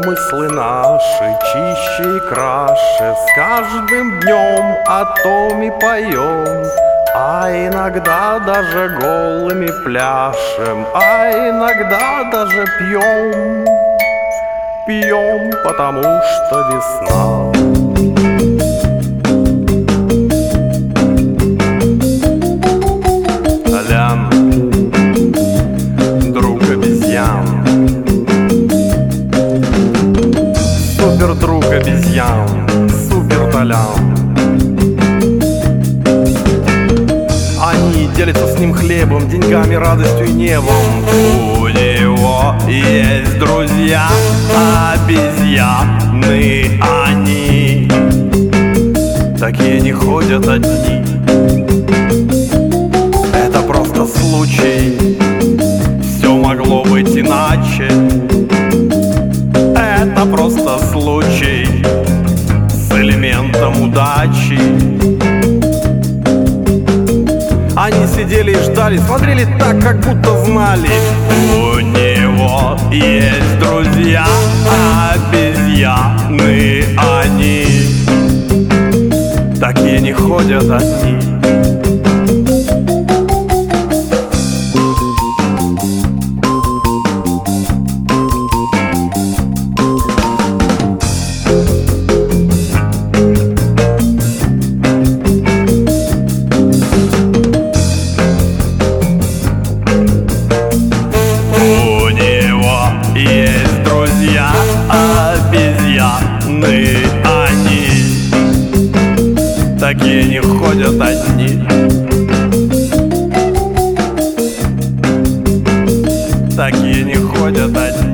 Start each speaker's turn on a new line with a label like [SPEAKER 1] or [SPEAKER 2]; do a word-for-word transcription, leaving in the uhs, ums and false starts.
[SPEAKER 1] Помыслы наши чище и краше, с каждым днем о том и поем. А иногда даже голыми пляшем, а иногда даже пьем. Пьем, потому что весна. Толян, друг обезьян, супер друг обезьян, супер Толян. Они делятся с ним хлебом, деньгами, радостью и небом. У него есть друзья, обезьяны они. Такие не ходят одни. Это просто случай, все могло быть иначе. Это просто случай с элементом удачи. Они сидели и ждали, смотрели так, как будто знали. У него есть друзья, обезьяны они. Такие не ходят одни. Есть друзья, обезьяны они. Такие не ходят одни. Такие не ходят одни.